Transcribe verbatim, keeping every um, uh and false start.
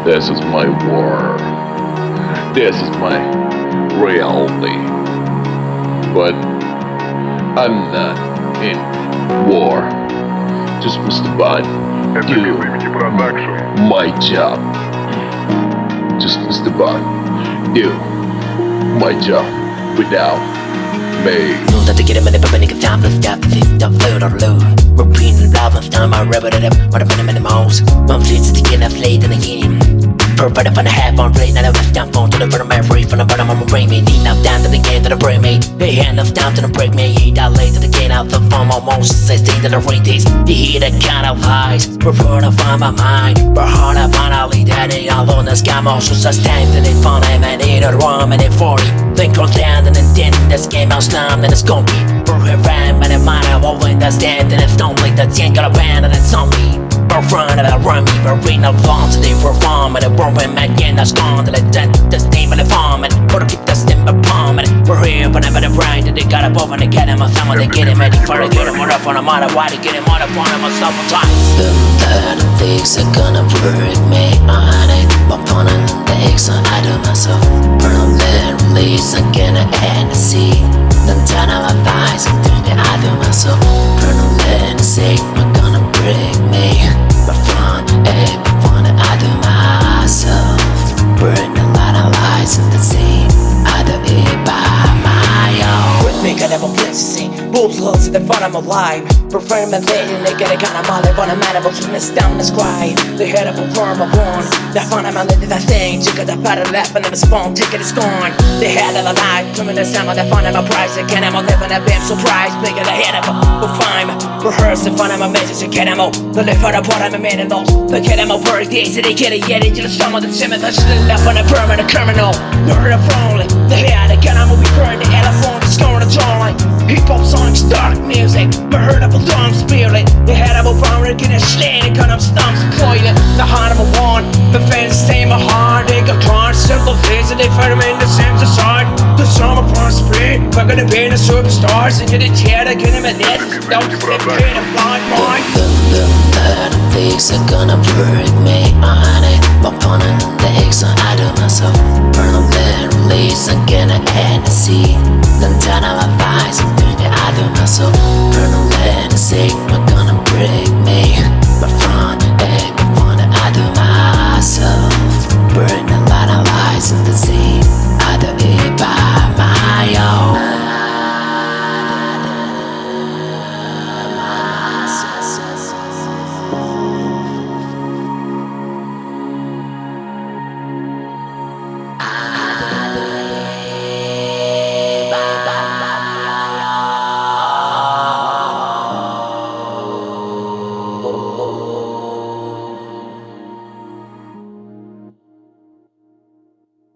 This is my war. This is my reality. But I'm not in war. Just Mister Bond, Это do Liberty Production. my job. Just Mister Bond, do my job without me. Nulla ti chiede me ne proprio che time let's got this stuff load or load. Repeating love of time I rub it up. What a minute minute mouse. Mom treats it again, I've laid in the game. Purple up on the half on play, now I left down phone to the bottom of free from the bottom of my brain me. Need now down to the game to the brain me. They hand us down to the break me. He died late to the game out the phone almost say stay to the ring days. You hear that kind of highs. Prefer to find my mind. But hard I finally that it all on the sky most so stand and it fun I'm an eight or one minute forty. Think on down and then this game out slam and it's gonna be for her ram and it might have all in the stand and it's don't like that's ain't got a band and it's on me. Run and I run me, but we no long to they perform and it won't win again. That's gone to the dent, the steam and the farm and or keep the stem of palm and we're here but never the right that they got above and they get him a someone they get him ready for to get him more up on a matter why they get him more up on him myself time. The lot of things are gonna break me on it. My fun and the eggs on I do myself. Burn on that release again and see. Then turn on my thighs and think that I do myself. Burn on that say I'm gonna break me. My fun, eh, my fun I do myself. Burn a lot of lies in the sea. I do it by my own. With me, got never place to see. Boobs close to the front, I'm alive. Preferring my lady, they get a kind of molly, but I'm mad about to miss down the sky. The head of a form of born. That fun, I'm under that thing. Took the part of left and then the spawn, ticket is gone. The head of the life, coming the summer, the fun, I'm a price. Again, I'm a living, a bit surprised. Bigger the head of a fine. Rehearse the fun, I'm a message, again, I'm a. The lift for the part, I'm a man in those. The kid, I'm a birthday, so they get it, yet into the summer, the timid, the still left on the permanent criminal. You're the wrongly. The head, again, I'm a we burn the elephant, it's going to join. Hip hop songs, dark music, but heard of a dumb spirit. The head of a founder, get a slay, they cut up stumps, toilet. The heart of a one, the fans stay my heart, they got cards, simple things, and they fight them in the same side. The summer for speed, we're gonna be the superstars, and you're the chair, they get him a net, don't flip in a blind mind. The, the, the lot of things are gonna break me on it. My fun and the eggs on I do myself. Burn on that release again and see. Then turn on my thighs and think that I do myself.